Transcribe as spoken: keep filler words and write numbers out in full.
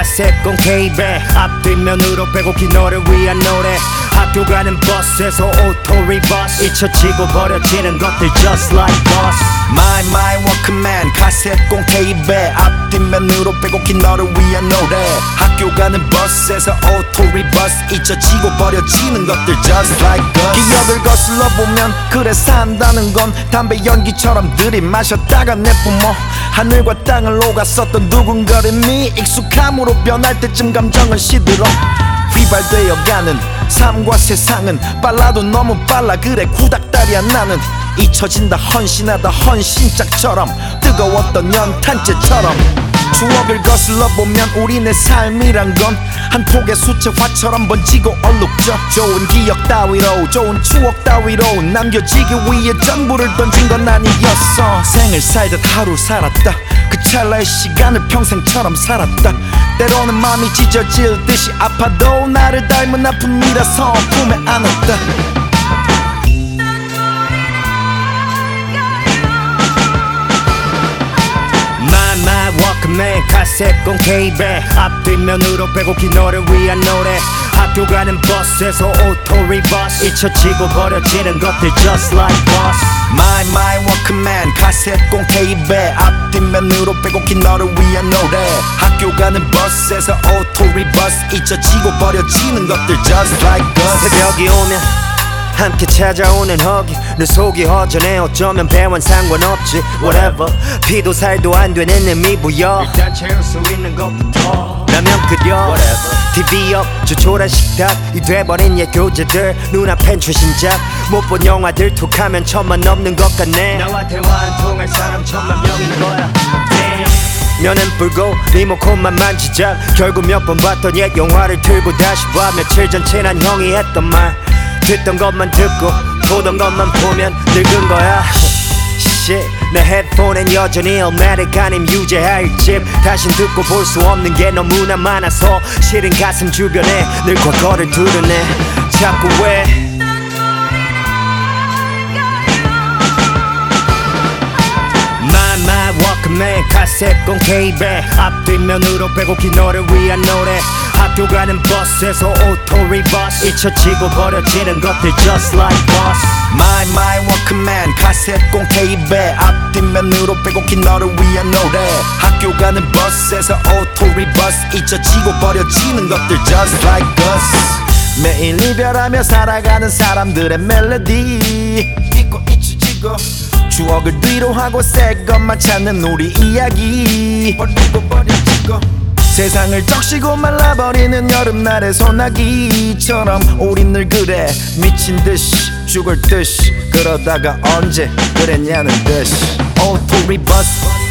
카세트건 케이블 앞뒷면으로 빼곡히 너를 위한 노래 학교 가는 버스에서 오토 리버스 잊혀지고 버려지는 것들 just like bus My my 워크맨 카세트건 케이블 앞뒷면으로 빼곡히 너를 위한 노래 학교 가는 버스에서 오토 리버스 잊혀지고 버려지는 것들 just like us 기억을 거슬러 보면 그래 산다는 건 담배 연기처럼 들이마셨다가 내뿜어 하늘과 땅을 오갔었던 두근거림이 익숙함으로 변할 때쯤 감정은 시들어 휘발되어가는 삶과 세상은 빨라도 너무 빨라 그래 구닥다리야 나는 잊혀진다 헌신하다 헌신짝처럼 뜨거웠던 연탄재처럼 추억을 거슬러 보면 우리네 삶이란 건 한 폭의 수채화처럼 번지고 얼룩져 좋은 기억 따위로 좋은 추억 따위로 남겨지기 위해 전부를 던진 건 아니었어 생을 살듯 하루 살았다 그 찰나의 시간을 평생처럼 살았다 때로는 마음이 찢어질 듯이 아파도 나를 닮은 아픔이라서 품에 안았다 워크맨 카세트건 케이블 앞뒷면으로 빼곡히 너를 위한 노래 학교 가는 버스에서 오토 리버스 잊혀지고 버려지는 것들 just like bus My my 워크맨 카세트건 케이블 앞뒷면으로 빼곡히 너를 위한 노래 학교 가는 버스에서 오토 리버스 잊혀지고 버려지는 것들 just like us 새벽이 오면 함께 찾아오는 허기 내 속이 허전해 어쩌면 배원 상관없지 Whatever 피도 살도 안 되는 의미 부여 일단 채울 수 있는 것부터 라면 끓여 Whatever 티비 옆 조촐한 식탁이 돼버린 옛 교재들 눈앞엔 최신작 못 본 영화들 툭하면 천만 넘는 것 같네 나와 대화 안 통할 사람 천만 명인 거야 Damn. 면은 불고 리모컨만 만지작 결국 몇 번 봤던 옛 영화를 틀고 다시 봐 며칠 전 친한 형이 했던 말 듣던 것만 듣고 보던 것만 보면 늙은 거야 Shit 내 헤드폰엔 여전히 일메릭 아님 유재하일 집 다신 듣고 볼 수 없는 게 너무나 많아서 시린 가슴 주변에 늘 과거를 두르네 자꾸 왜 My my 워크맨 카세트건 케이블 앞뒷면으로 빼곡히 너를 위한 노래 학교 가는 버스에서 오토 리버스 잊혀지고 버려지는 것들 just like bus My my 워크맨 카세트건 케이블 앞뒷면으로 빼곡히 너를 위한 노래 학교 가는 버스에서 오토 리버스 잊혀지고 버려지는 것들 just like us 매일 이별하며 살아가는 사람들의 멜로디 잊고 잊혀지고 추억을 뒤로 하고 새 것만 찾는 우리 이야기 버리고 버려지고 세상을 적시고 말라버리는 여름날의 소나기처럼 우린 늘 그래 미친 듯이 죽을 듯이 그러다가 언제 그랬냐는 듯이 오토 리버스